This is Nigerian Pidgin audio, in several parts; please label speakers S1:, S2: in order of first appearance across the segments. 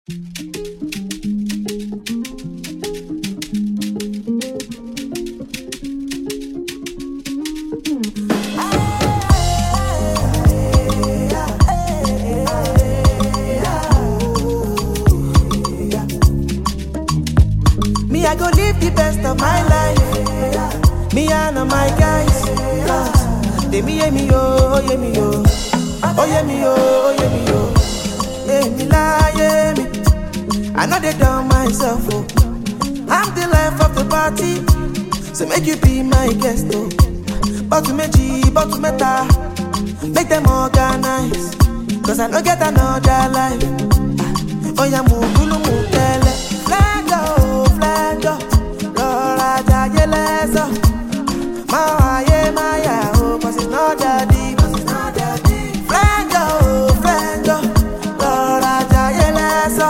S1: I go live the best of my life. Me and my guys. They me, oh, yeah, me, oh. Oh, yeah, me, oh, yeah, me, oh. Yeah, me, la, yeah, me. I know they done myself, oh. I'm the life of the party. So make you be my guest, oh. But to meta. Make them organize. Cause I don't get another life. Oh, yeah, mugulu, mutele. Flando, Lora Jayeleso. Maya, oh, cause it's not that deep, Flando, Lora Jayeleso.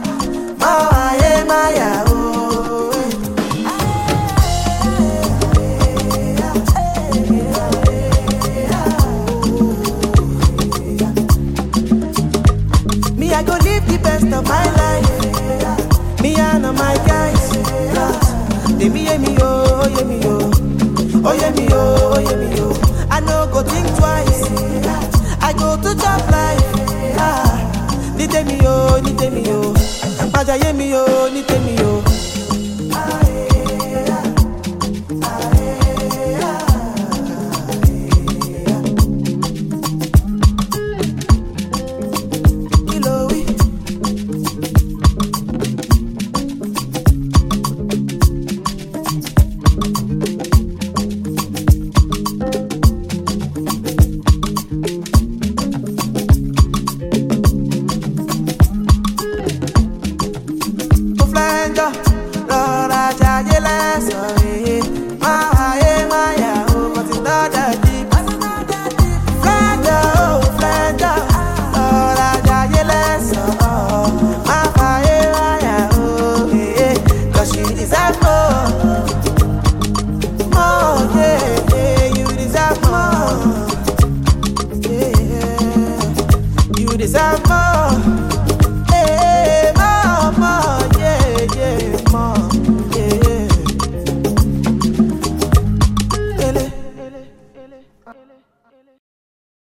S1: Maya, oh. Me, I go live the best of my life. Me and my guys, they me, oh, yeah, me, oh. Oh, yeah, me, oh, yeah, me, oh. I no go think twice. I go to job life. Need me,